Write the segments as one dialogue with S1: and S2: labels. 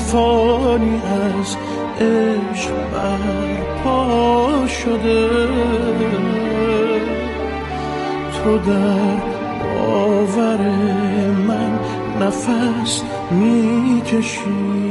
S1: فانی از عشق برپا شده، تو در باور من نفس میکشی.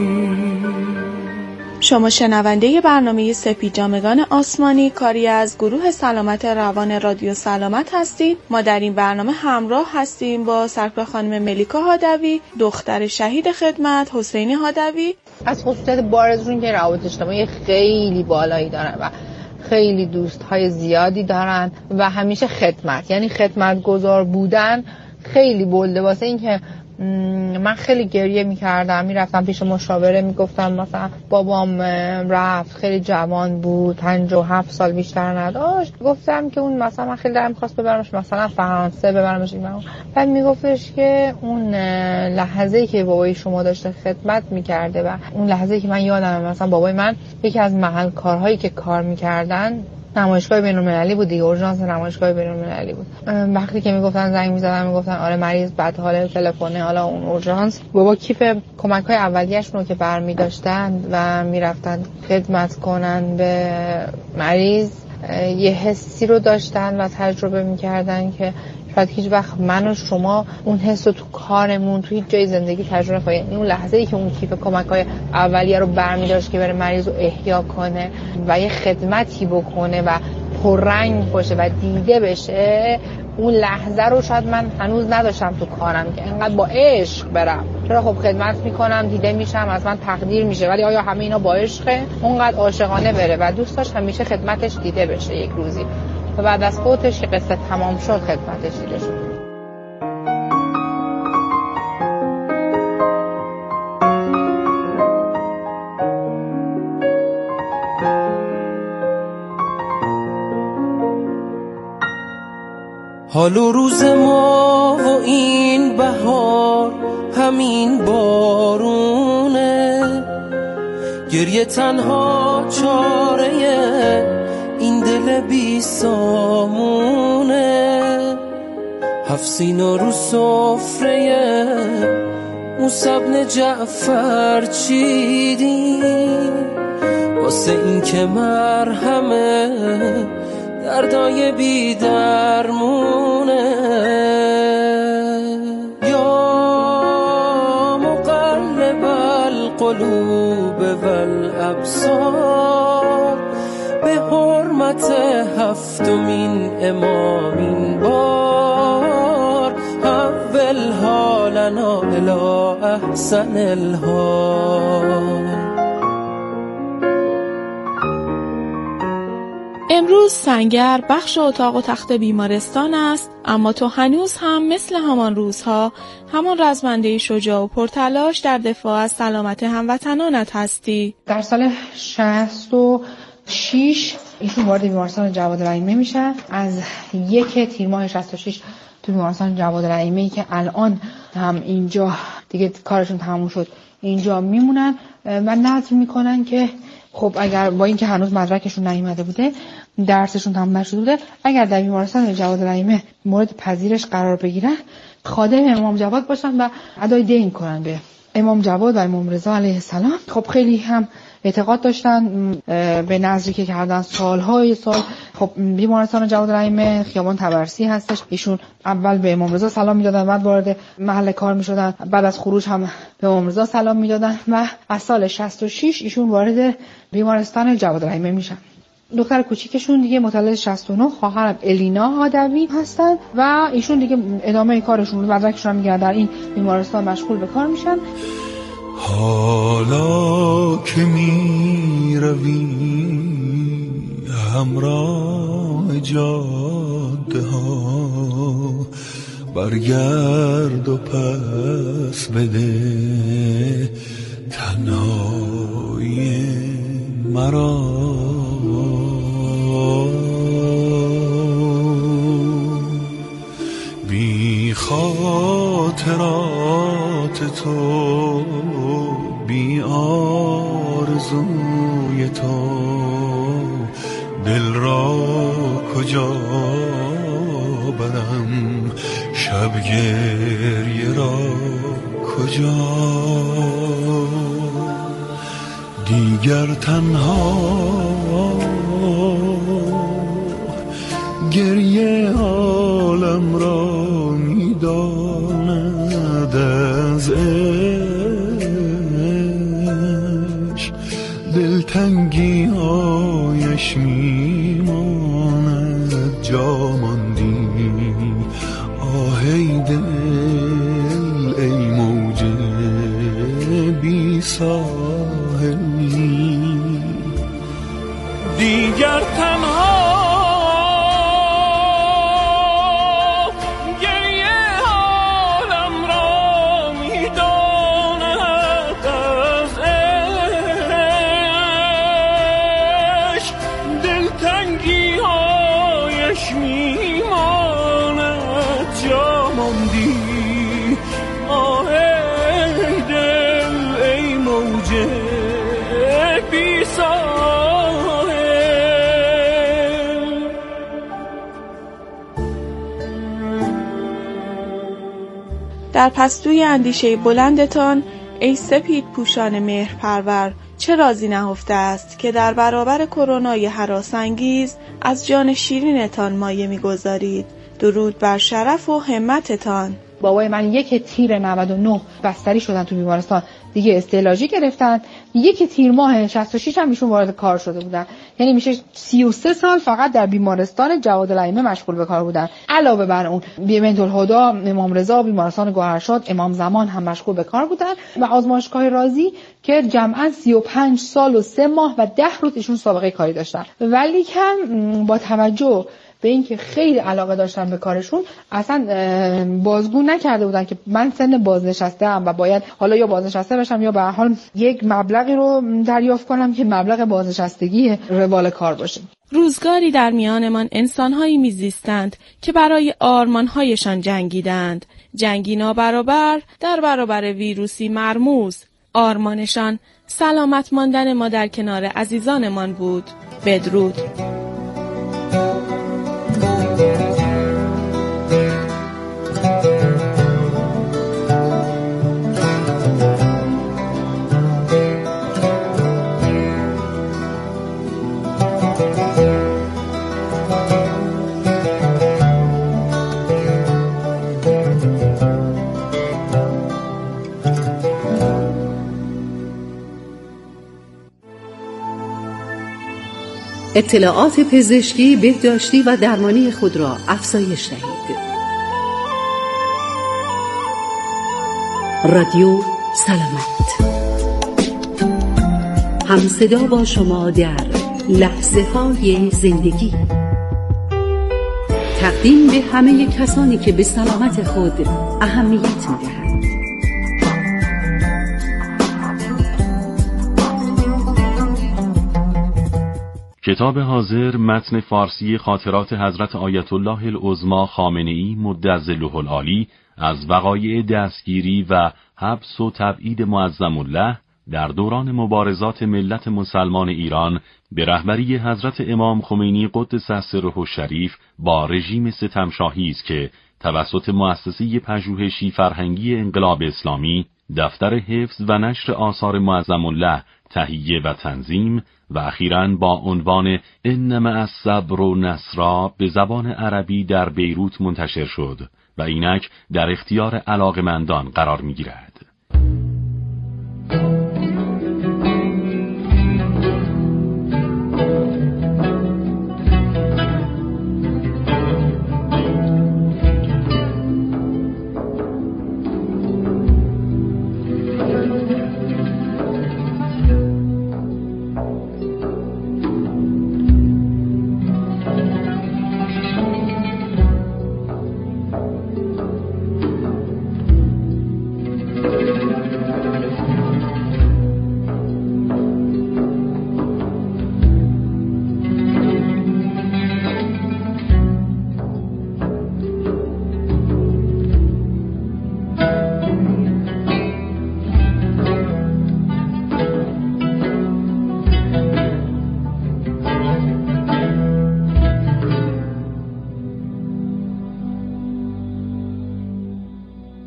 S2: شما شنونده برنامه سپید جامگان آسمانی کاری از گروه سلامت روان رادیو سلامت هستید. ما در این برنامه همراه هستیم با سرکار خانم ملیکا هادوی، دختر شهید خدمت حسینی هادوی.
S3: از خصوصیت بارزشون که روابط اجتماعی خیلی بالایی دارن و خیلی دوستهای زیادی دارن و همیشه خدمت، یعنی خدمتگزار بودن خیلی بلده. واسه این که من خیلی گریه میکردم، میرفتم پیش مشاوره، میگفتم مثلا بابام رفت خیلی جوان بود، 57 سال بیشتر نداشت. گفتم که اون مثلا من خیلی دلم می‌خواست ببرمش مثلا فرانسه، ببرمش این. بعد میگفتش که اون لحظه‌ای که بابای شما داشته خدمت میکرده و اون لحظه‌ای که من یادمه مثلا بابای من یکی از محل کارهایی که کار میکردن نمایشگاه بین‌المللی بود دیگه، اورژانس نمایشگاه بین‌المللی بود. وقتی که میگفتن زنگ می‌زدن میگفتن آره مریض بد حاله، تلفنه، حالا اون اورژانس، بابا کیف کمک‌های اولیه‌شون رو که برمی‌داشتن و میرفتن خدمت کنن به مریض، یه حسی رو داشتن و تجربه می‌کردن که شاید هیچ وقت من و شما اون حس رو تو کارمون تو هیچ جای زندگی تجربه نکنیم. اون لحظه‌ای که اون کیف کمک‌های اولیه رو برمی‌داشت که بره مریض رو احیا کنه و یه خدمتی بکنه و پررنگ باشه و دیده بشه، اون لحظه رو شاید من هنوز نداشتم تو کارم که انقدر با عشق برم. چرا خب خدمت میکنم، دیده میشم، از من تقدیر میشه، ولی آیا همه اینا با عشقه؟ اونقدر عاشقانه بره و دوست داشت همیشه خدمتش دیده بشه یک روزی. و بعد از فوتش که قصه تمام شد خدمتش دیده شد.
S1: حال و روز ما و این بهار همین بارونه، گریه تنها چاره این دل بی سامونه. 7 سینا رو سفره موسی جعفر چیدیم واسه این که مرهمه دردای بی درمونه. یا مقلب القلوب والابصار، به حرمت 7مین امام این بار، اول حالنا الی احسن الحال.
S2: امروز سنگر بخش اتاق و تخت بیمارستان است، اما تو هنوز هم مثل همان روزها همان رزمنده شجاع و پرتلاش در دفاع از سلامت هموطنانت هستی.
S3: در سال 66 ایشون وارد بیمارستان جواد رحیمی میشن. از 1 تیر ماه 66 تو بیمارستان جواد رحیمی که الان هم اینجا دیگه کارشون تموم شد اینجا میمونن و نظر میکنن که خب اگر با اینکه هنوز مدرکشون نیامده بوده، درسشون تمام نشده بوده، اگر در بیمارستان جواد رحیمی مورد پذیرش قرار بگیرن، خادم امام جواد باشن و ادای دین کنن به امام جواد و امام رضا علیه السلام. خب خیلی هم اعتقاد داشتن به نظری که کردن سالهای سال. خب بیمارستان جواد رحیمی خیابان طبرسی هستش. ایشون اول به امام رضا سلام میدادن، بعد وارد محل کار میشدن، بعد از خروج هم به امام رضا سلام میدادن و از سال 66 ایشون وارد بیمارستان جواد رحیمی میشن. دختر کوچیکشون دیگه متولد 69 خواهر الینا هادوی هستن و ایشون دیگه ادامه کارشون مدرکشون میگیرن، در این بیمارستان مشغول به کار میشن.
S1: حالا که می روی همراه جاده ها، برگرد و پس بده تنهای مرا. بی خاطرات تو، بی آرزوی تو، دل را کجا برم، شب گریه را کجا.
S4: دیگر تنها گریه عالم را میداند از عشق دلتنگی هایش میماند جا ماندی آهی دل ای موج بی ساحل دیگر تنها
S2: در پستوی اندیشه بلندتان ای سپید پوشان مهرپرور چه رازی نهفته است که در برابر کرونای هراس‌انگیز از جان شیرینتان مایه می‌گذارید. درود بر شرف و همتتان.
S3: بابای من 1 تیر 99 بستری شدن تو بیمارستان، دیگه استعلاجی گرفتن. 1 تیر ماه 66 هم ایشون وارد کار شده بودن، یعنی میشه 33 سال فقط در بیمارستان جوادالائمه مشغول به کار بودن. علاوه بر اون بنت الهدی، امام رضا، بیمارستان گوهرشاد، امام زمان هم مشغول به کار بودن و آزمایشگاه رازی که جمعاً 35 سال و 3 ماه و 10 روز ایشون سابقه کاری داشتن. ولی که با توجه به اینکه خیلی علاقه داشتن به کارشون اصلا بازگو نکرده بودن که من سن بازنشسته‌ام و باید حالا یا بازنشسته بشم یا به هر حال یک مبلغی رو دریافت کنم که مبلغ بازنشستگی روال کار باشه.
S2: روزگاری در میانمان انسان‌هایی می‌زیستند که برای آرمان‌هایشان جنگیدند. جنگی نابرابر در برابر ویروسی مرموز. آرمانشان سلامت ماندن ما در کنار عزیزانمان بود. بدرود.
S5: اطلاعات پزشکی، بهداشتی و درمانی خود را افزایش دهید. رادیو سلامت، همصدا با شما در لحظه های زندگی. تقدیم به همه کسانی که به سلامت خود اهمیت می‌دهند.
S6: کتاب حاضر متن فارسی خاطرات حضرت آیت الله العظمی خامنه‌ای مدظله العالی از وقایع دستگیری و حبس و تبعید معظم الله در دوران مبارزات ملت مسلمان ایران به رهبری حضرت امام خمینی قدس سره الشریف با رژیم ستمشاهی است که توسط مؤسسه پژوهشی فرهنگی انقلاب اسلامی، دفتر حفظ و نشر آثار معظم الله تهیه و تنظیم و اخیراً با عنوان انما الصبر نصرا به زبان عربی در بیروت منتشر شد و اینک در اختیار علاقه‌مندان قرار می‌گیرد.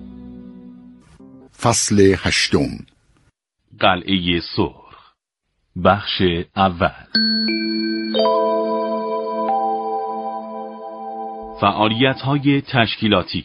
S7: فصل 8.
S6: قلعه سرخ. بخش اول. فعالیت‌های تشکیلاتی.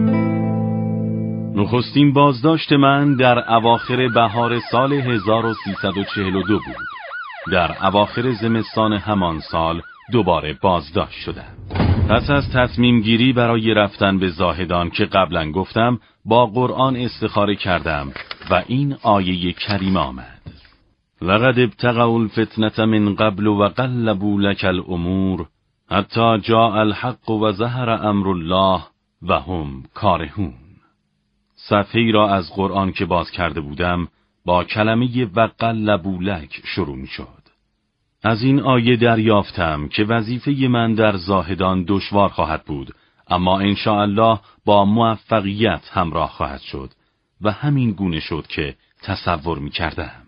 S6: نخستین بازداشت من در اواخر بهار سال 1342 بود. در اواخر زمستان همان سال دوباره بازداشت شدم. پس از تصمیم گیری برای رفتن به زاهدان که قبلا گفتم، با قرآن استخاره کردم و این آیه کریمه آمد: لقد ابتغوا الفتنة من قبل و قلبوا لك الامور حتی جاء الحق و ظهر امر الله و هم کارهون. صفحه‌ای را از قرآن که باز کرده بودم با کلمه و قلبوا لک شروع می شد. از این آیه دریافتم که وظیفه من در زاهدان دشوار خواهد بود، اما انشاءالله با موفقیت همراه خواهد شد و همین گونه شد که تصور می کردم.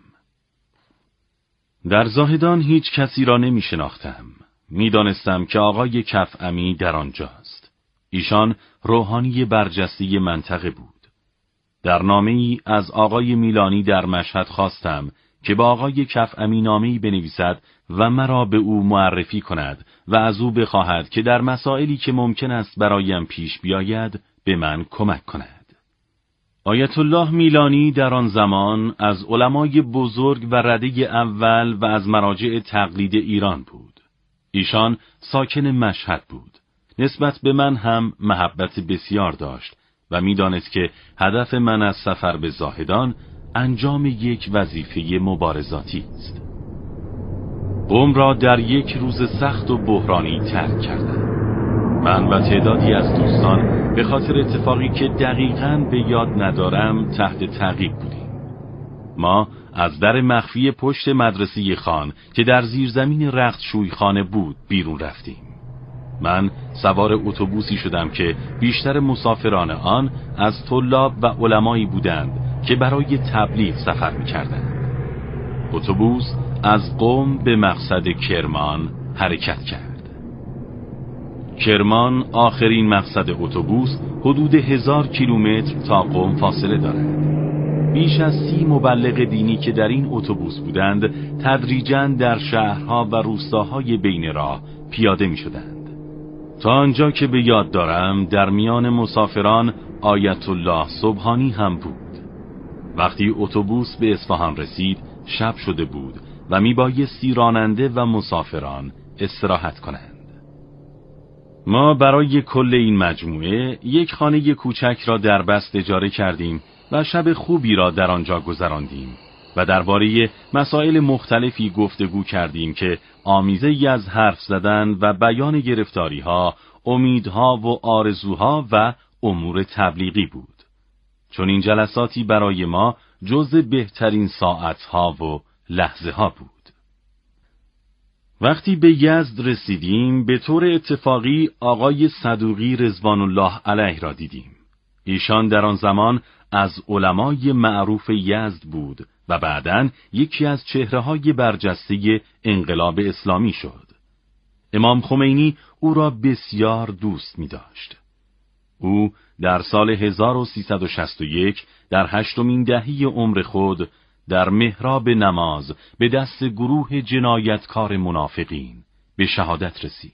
S6: در زاهدان هیچ کسی را نمی شناختم. می دانستم که آقای کفعمی در آنجاست. ایشان روحانی برجسته منطقه بود. در نامه‌ای از آقای میلانی در مشهد خواستم که با آقای کفعمی نامه‌ای بنویسد و مرا به او معرفی کند و از او بخواهد که در مسائلی که ممکن است برایم پیش بیاید به من کمک کند. آیت الله میلانی در آن زمان از علمای بزرگ و رده اول و از مراجع تقلید ایران بود. ایشان ساکن مشهد بود. نسبت به من هم محبت بسیار داشت و می‌دانست که هدف من از سفر به زاهدان انجام یک وظیفه مبارزاتی است. قم را در یک روز سخت و بحرانی ترک کردم. من و تعدادی از دوستان به خاطر اتفاقی که دقیقاً به یاد ندارم تحت تعقیب بودیم. ما از در مخفی پشت مدرسه خان که در زیرزمین رختشوی خانه بود بیرون رفتیم. من سوار اتوبوسی شدم که بیشتر مسافران آن از طلاب و علمایی بودند که برای تبلیغ سفر می‌کردند. اتوبوس از قم به مقصد کرمان حرکت کرد. کرمان آخرین مقصد اتوبوس حدود 1000 کیلومتر تا قم فاصله دارد. بیش از 30 مبلغ دینی که در این اتوبوس بودند تدریجاً در شهرها و روستاهای بین راه پیاده می‌شدند. تا آنجا که به یاد دارم در میان مسافران آیت الله سبحانی هم بود. وقتی اتوبوس به اصفهان رسید شب شده بود و میبایستی راننده و مسافران استراحت کنند. ما برای کل این مجموعه یک خانه کوچک را در بست اجاره کردیم و شب خوبی را در آنجا گذراندیم و درباره مسائل مختلفی گفتگو کردیم که آمیزه‌ای از حرف زدن و بیان گرفتاری‌ها، امیدها و آرزوها و امور تبلیغی بود. چون این جلساتی برای ما جزء بهترین ساعتها و لحظه ها بود. وقتی به یزد رسیدیم به طور اتفاقی آقای صدوقی رضوان الله علیه را دیدیم. ایشان در آن زمان از علمای معروف یزد بود و بعداً یکی از چهره‌های برجسته انقلاب اسلامی شد. امام خمینی او را بسیار دوست می داشت. او در سال 1361 در 8مین دهه عمر خود در محراب نماز به دست گروه جنایتکار منافقین به شهادت رسید.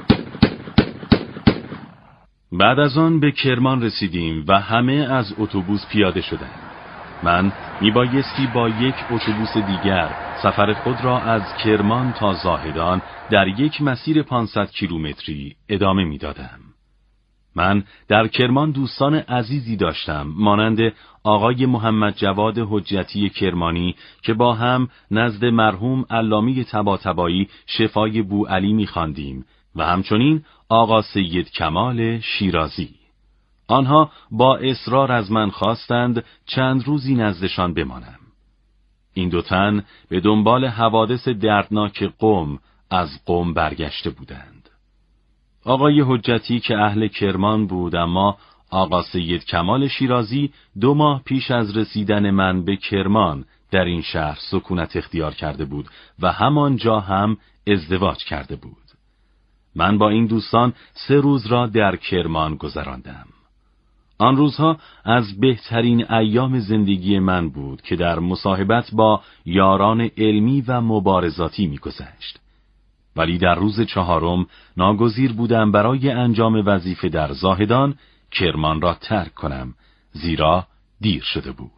S6: بعد از آن به کرمان رسیدیم و همه از اتوبوس پیاده شدند. من میبایستی با یک اتوبوس دیگر سفر خود را از کرمان تا زاهدان در یک مسیر 500 کیلومتری ادامه میدادم. من در کرمان دوستان عزیزی داشتم مانند آقای محمد جواد حجتی کرمانی که با هم نزد مرحوم علامی طباطبایی شفای بوعلی می‌خواندیم و همچنین آقا سید کمال شیرازی. آنها با اصرار از من خواستند چند روزی نزدشان بمانم. این دو تن به دنبال حوادث دردناک قم از قم برگشته بودند. آقای حجتی که اهل کرمان بود، اما آقا سید کمال شیرازی 2 ماه پیش از رسیدن من به کرمان در این شهر سکونت اختیار کرده بود و همانجا هم ازدواج کرده بود. من با این دوستان 3 روز را در کرمان گذراندم. آن روزها از بهترین ایام زندگی من بود که در مصاحبت با یاران علمی و مبارزاتی می‌گذشت. ولی در روز 4 ناگزیر بودم برای انجام وظیفه در زاهدان کرمان را ترک کنم، زیرا دیر شده بود.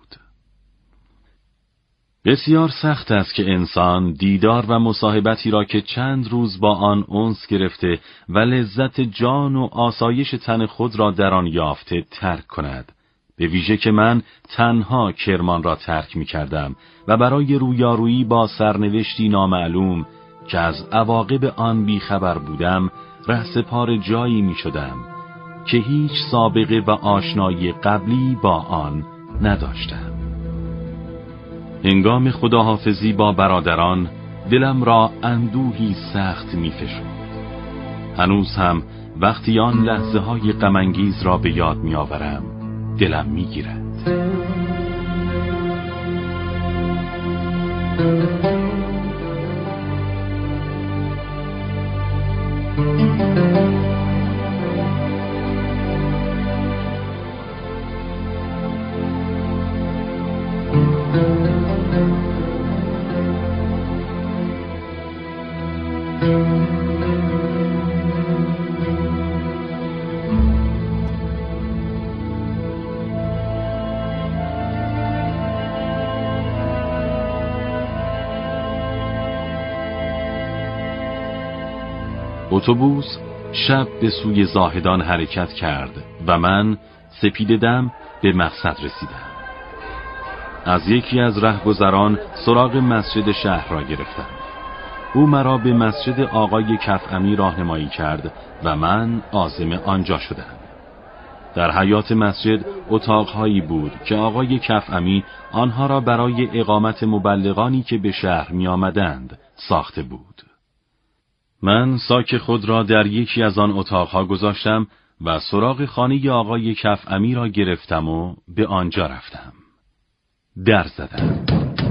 S6: بسیار سخت است که انسان دیدار و مصاحبتی را که چند روز با آن انس گرفته و لذت جان و آسایش تن خود را در آن یافته ترک کند. به ویژه که من تنها کرمان را ترک می کردم و برای رویارویی با سرنوشتی نامعلوم که از عواقب آن بیخبر بودم رهسپار جایی می شدم که هیچ سابقه و آشنایی قبلی با آن نداشتم. هنگام خداحافظی با برادران دلم را اندوهی سخت می فشرد. هنوز هم وقتی آن لحظه های غم‌انگیز را به یاد می آورم دلم می گیرد. اتوبوس شب به سوی زاهدان حرکت کرد و من سپیده‌دم به مقصد رسیدم. از یکی از رهگذران سراغ مسجد شهر را گرفتم. او مرا به مسجد آقای کفعمی راهنمایی کرد و من عازم آنجا شدم. در حیاط مسجد اتاقهایی بود که آقای کفعمی آنها را برای اقامت مبلغانی که به شهر می آمدند ساخته بود. من ساک خود را در یکی از آن اتاقها گذاشتم و سراغ خانه آقای کفعمی را گرفتم و به آنجا رفتم. در زدم.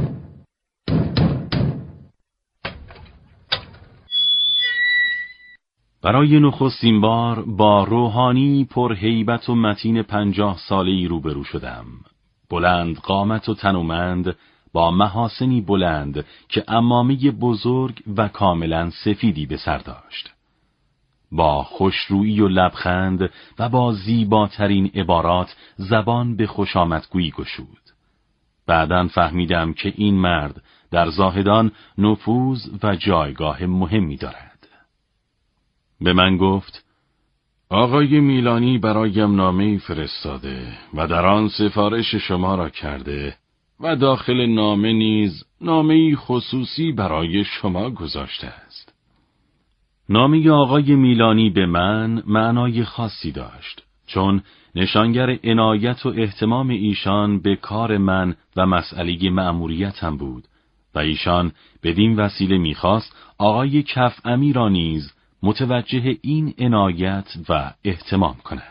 S6: برای نخستین بار با روحانی پر هیبت و متین 50 ساله‌ای روبرو شدم. بلند قامت و تنومند با محاسنی بلند که عمامه بزرگ و کاملا سفیدی به سر داشت. با خوشرویی و لبخند و با زیباترین عبارات زبان به خوشامدگویی گشود. بعداً فهمیدم که این مرد در زاهدان نفوذ و جایگاه مهمی دارد. به من گفت: آقای میلانی برایم نامه‌ای فرستاده و در آن سفارش شما را کرده و داخل نامه نیز نامه‌ای خصوصی برای شما گذاشته است. نامه آقای میلانی به من معنای خاصی داشت، چون نشانگر عنایت و اهتمام ایشان به کار من و مسئله مأموریتم بود و ایشان بدین وسیله می‌خواست آقای کفعمی را نیز متوجه این عنایت و اهتمام کند.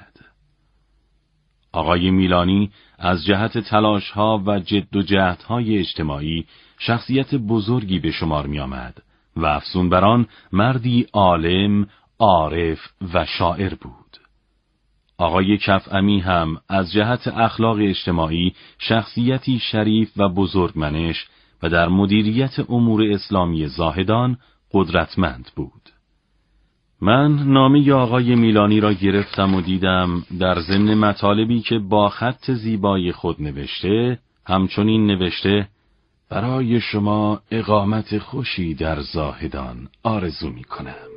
S6: آقای میلانی از جهت تلاش‌ها و جد و جهدهای اجتماعی شخصیت بزرگی به شمار می آمد و افزون بر آن مردی عالم، عارف و شاعر بود. آقای کفعمی هم از جهت اخلاق اجتماعی شخصیتی شریف و بزرگمنش و در مدیریت امور اسلامی زاهدان قدرتمند بود. من نامه آقای میلانی را گرفتم و دیدم در ضمن مطالبی که با خط زیبای خود نوشته، همچنین نوشته: برای شما اقامت خوشی در زاهدان آرزو می کنم.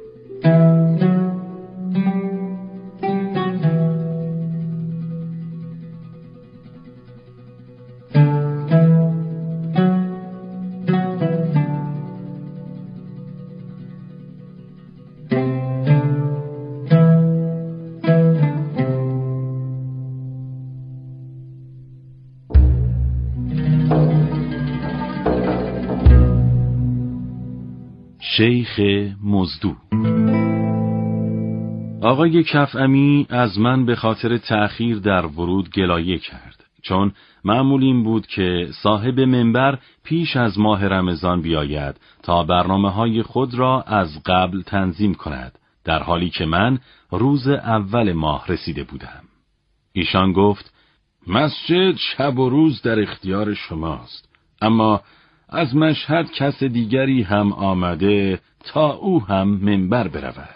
S6: شیخ مزدو. آقای کفعمی از من به خاطر تأخیر در ورود گلایه کرد، چون معمول این بود که صاحب منبر پیش از ماه رمضان بیاید تا برنامه‌های خود را از قبل تنظیم کند، در حالی که من روز اول ماه رسیده بودم. ایشان گفت: مسجد شب و روز در اختیار شماست، اما از مشهد کس دیگری هم آمده تا او هم منبر برود.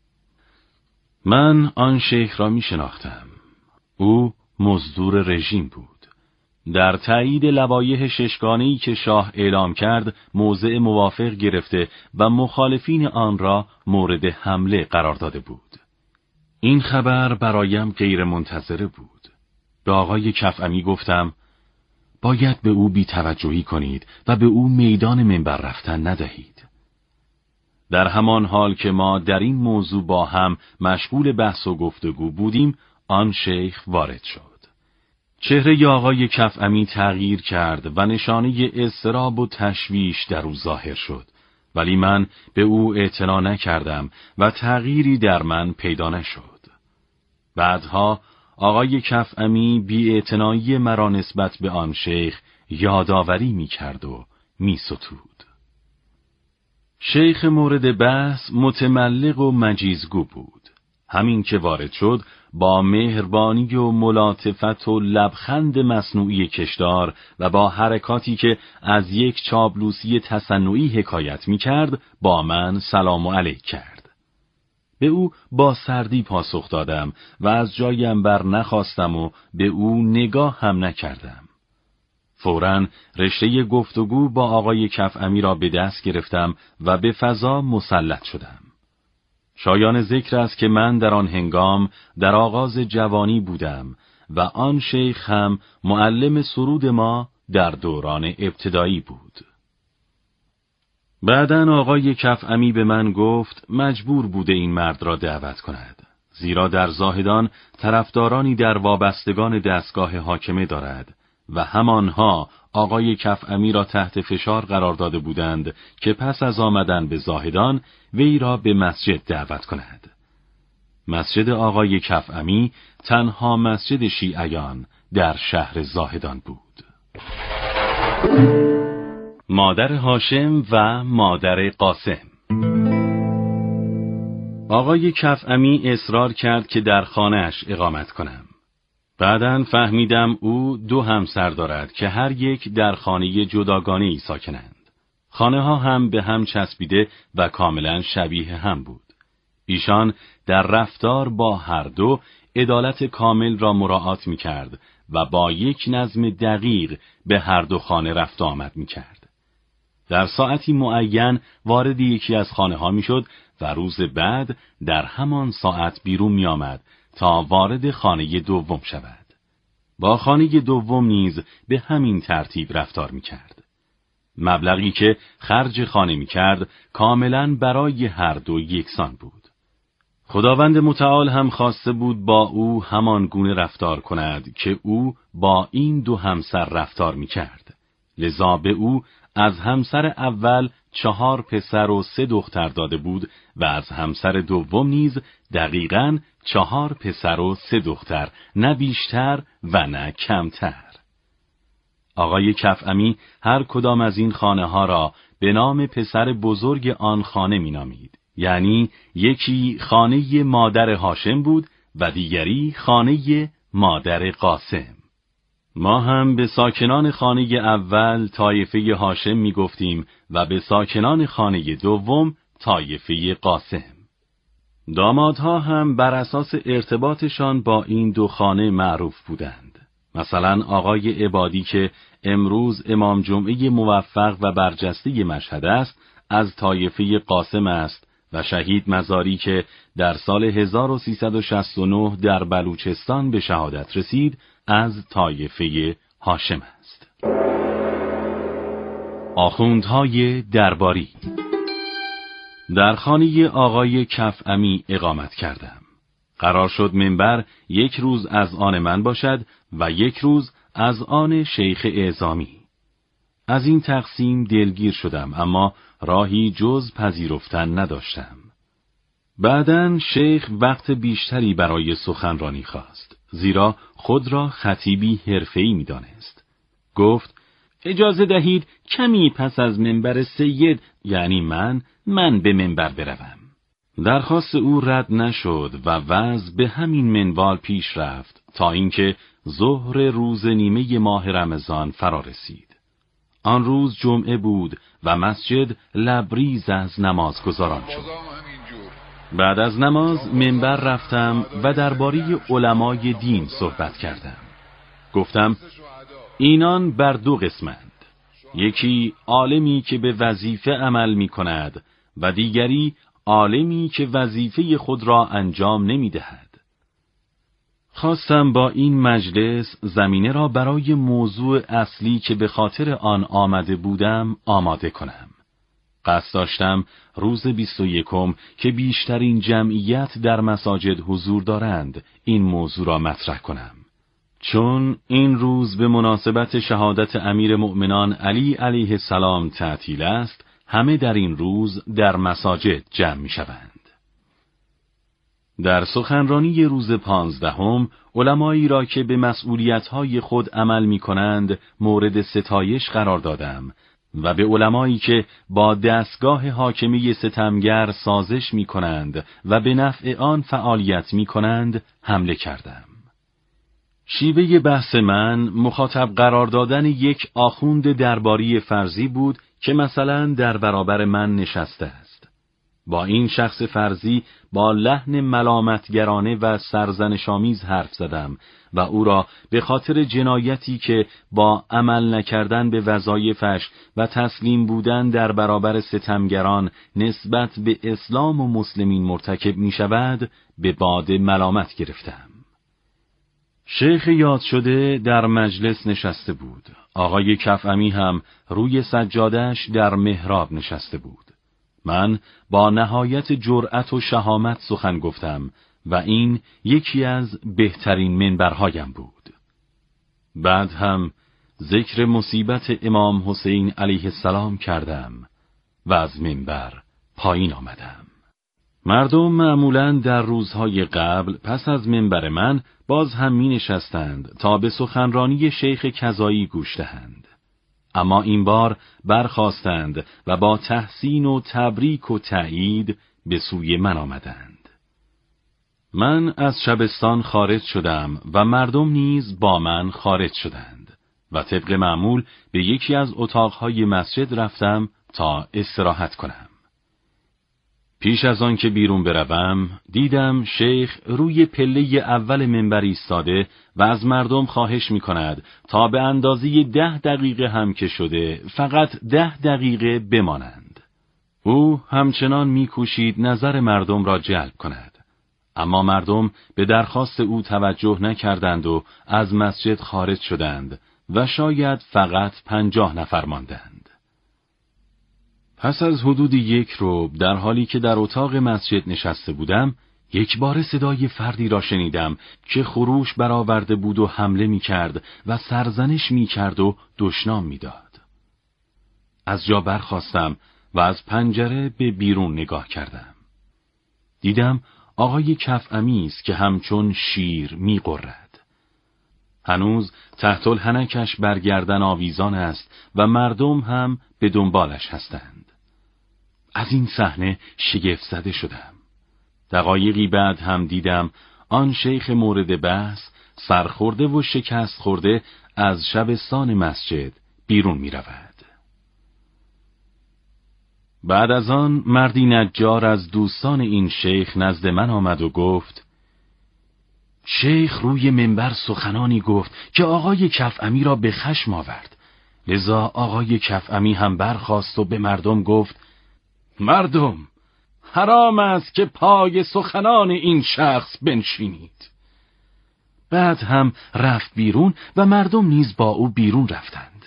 S6: من آن شیخ را می شناختم. او مزدور رژیم بود. در تایید لوایح ششگانه‌ای که شاه اعلام کرد موضع موافق گرفته و مخالفین آن را مورد حمله قرار داده بود. این خبر برایم غیر منتظره بود. به آقای کفعمی گفتم: باید به او بی‌توجهی کنید و به او میدان منبر رفتن ندهید. در همان حال که ما در این موضوع با هم مشغول بحث و گفتگو بودیم، آن شیخ وارد شد. چهره آقای کفعمی تغییر کرد و نشانه اضطراب و تشویش در او ظاهر شد، ولی من به او اعتنا نکردم و تغییری در من پیدا نشد. بعدها آقای کفعمی بی‌اعتنایی مرا نسبت به آن شیخ یادآوری می‌کرد و می‌ستود. شیخ مورد بحث متملق و مجیزگو بود. همین که وارد شد با مهربانی و ملاطفت و لبخند مصنوعی کشدار و با حرکاتی که از یک چابلوسی تصنعی حکایت می‌کرد با من سلام علیک کرد. به او با سردی پاسخ دادم و از جایم بر نخواستم و به او نگاه هم نکردم. فوراً رشته گفتگو با آقای کفعمی را به دست گرفتم و به فضا مسلط شدم. شایان ذکر است که من در آن هنگام در آغاز جوانی بودم و آن شیخ هم معلم سرود ما در دوران ابتدایی بود. بعداً آقای کفعمی به من گفت مجبور بوده این مرد را دعوت کند، زیرا در زاهدان طرفدارانی در وابستگان دستگاه حاکمه دارد و همانها آقای کفعمی را تحت فشار قرار داده بودند که پس از آمدن به زاهدان وی را به مسجد دعوت کند. مسجد آقای کفعمی تنها مسجد شیعیان در شهر زاهدان بود. مادر هاشم و مادر قاسم. آقای کفعمی اصرار کرد که در خانه‌اش اقامت کنم. بعداً فهمیدم او 2 همسر دارد که هر یک در خانه جداگانه‌ای ساکنند. خانه ها هم به هم چسبیده و کاملا شبیه هم بود. ایشان در رفتار با هر دو عدالت کامل را مراعات می کرد و با یک نظم دقیق به هر دو خانه رفت آمد می کرد. در ساعتی معین وارد یکی از خانه ها می شد و روز بعد در همان ساعت بیرون می آمد تا وارد خانه دوم شود. با خانه دوم نیز به همین ترتیب رفتار می کرد. مبلغی که خرج خانه می کرد کاملا برای هر دو یکسان بود. خداوند متعال هم خواسته بود با او همان گونه رفتار کند که او با این 2 همسر رفتار می کرد. لذا به او از همسر اول 4 پسر و 3 دختر داده بود و از همسر دوم نیز دقیقاً 4 پسر و 3 دختر، نه بیشتر و نه کمتر. آقای کفعمی هر کدام از این خانه ها را به نام پسر بزرگ آن خانه می نامید. یعنی یکی خانه مادر هاشم بود و دیگری خانه مادر قاسم. ما هم به ساکنان خانه اول طایفه هاشم می گفتیم و به ساکنان خانه دوم طایفه قاسم. دامادها هم بر اساس ارتباطشان با این 2 خانه معروف بودند. مثلا آقای عبادی که امروز امام جمعه موفق و برجسته مشهد است، از طایفه قاسم است و شهید مزاری که در سال 1369 در بلوچستان به شهادت رسید، از طایفه هاشم است. آخوندهای درباری. در خانه آقای کفعمی اقامت کردم. قرار شد منبر یک روز از آن من باشد و یک روز از آن شیخ اعظامی. از این تقسیم دلگیر شدم، اما راهی جز پذیرفتن نداشتم. بعداً شیخ وقت بیشتری برای سخنرانی خواست، زیرا خود را خطیبی حرفه‌ای می‌دانست. گفت: اجازه دهید کمی پس از منبر سید، یعنی من به منبر بروم. درخواست او رد نشد و وضع به همین منوال پیش رفت تا اینکه ظهر روز نیمه ماه رمضان فرا رسید. آن روز جمعه بود و مسجد لبریز از نمازگزاران شد. بعد از نماز منبر رفتم و درباره علمای دین صحبت کردم. گفتم اینان بر دو قسمند، یکی عالمی که به وظیفه عمل می کند و دیگری عالمی که وظیفه خود را انجام نمی دهد. خواستم با این مجلس زمینه را برای موضوع اصلی که به خاطر آن آمده بودم آماده کنم. قصد داشتم روز 21 که بیشترین جمعیت در مساجد حضور دارند این موضوع را مطرح کنم، چون این روز به مناسبت شهادت امیر مؤمنان علی علیه السلام تعطیل است. همه در این روز در مساجد جمع می شوند. در سخنرانی روز 15 علمایی را که به مسئولیت‌های خود عمل می کنند مورد ستایش قرار دادم و به علمایی که با دستگاه حاکمی ستمگر سازش می کنند و به نفع آن فعالیت می کنند حمله کردم. شیوه بحث من مخاطب قرار دادن یک آخوند درباری فرضی بود که مثلا در برابر من نشسته است. با این شخص فرضی با لحن ملامتگرانه و سرزنش‌آمیز حرف زدم و او را به خاطر جنایتی که با عمل نکردن به وظایفش و تسلیم بودن در برابر ستمگران نسبت به اسلام و مسلمین مرتکب می شود به باد ملامت گرفتم. شیخ یاد شده در مجلس نشسته بود. آقای کفعمی هم روی سجاده‌اش در محراب نشسته بود. من با نهایت جرأت و شهامت سخن گفتم و این یکی از بهترین منبرهایم بود. بعد هم ذکر مصیبت امام حسین علیه السلام کردم و از منبر پایین آمدم. مردم معمولاً در روزهای قبل پس از منبر من باز هم می نشستند تا به سخنرانی شیخ کزایی گوش دهند. اما این بار برخاستند و با تحسین و تبریک و تأیید به سوی من آمدند. من از شبستان خارج شدم و مردم نیز با من خارج شدند و طبق معمول به یکی از اتاقهای مسجد رفتم تا استراحت کنم. پیش از آن که بیرون بروم دیدم شیخ روی پله اول منبر ایستاده و از مردم خواهش می کند تا به اندازه 10 دقیقه هم که شده فقط 10 دقیقه بمانند. او همچنان می کوشید نظر مردم را جلب کند، اما مردم به درخواست او توجه نکردند و از مسجد خارج شدند و شاید فقط 50 نفر ماندند. پس از حدود 1 ربع در حالی که در اتاق مسجد نشسته بودم، یک بار صدای فردی را شنیدم که خروش برآورده بود و حمله می کرد و سرزنش می کرد و دشنام می داد. از جا برخاستم و از پنجره به بیرون نگاه کردم. دیدم آقای کفعمی است که همچون شیر می غرد. هنوز تحت الحنکش بر گردن آویزان است و مردم هم به دنبالش هستند. از این صحنه شگفت زده شدم. دقایقی بعد هم دیدم آن شیخ مورد بحث سرخورده و شکست خورده از شبستان مسجد بیرون می رود. بعد از آن مردی نجار از دوستان این شیخ نزد من آمد و گفت شیخ روی منبر سخنانی گفت که آقای کفعمی را به خشم آورد. لذا آقای کفعمی هم برخاست و به مردم گفت مردم، حرام است که پای سخنان این شخص بنشینید. بعد هم رفت بیرون و مردم نیز با او بیرون رفتند.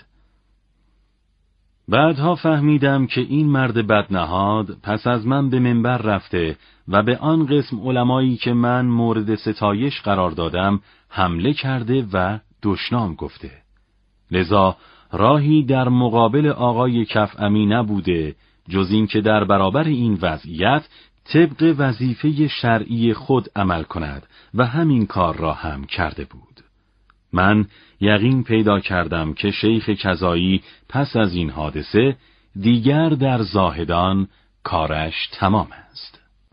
S6: بعدها فهمیدم که این مرد بدنهاد پس از من به منبر رفته و به آن قسم علمایی که من مورد ستایش قرار دادم حمله کرده و دشنام گفته. لذا راهی در مقابل آقای کفعمی نبوده جز این که در برابر این وضعیت طبق وظیفه شرعی خود عمل کند و همین کار را هم کرده بود. من یقین پیدا کردم که شیخ کزایی پس از این حادثه دیگر در زاهدان کارش تمام است.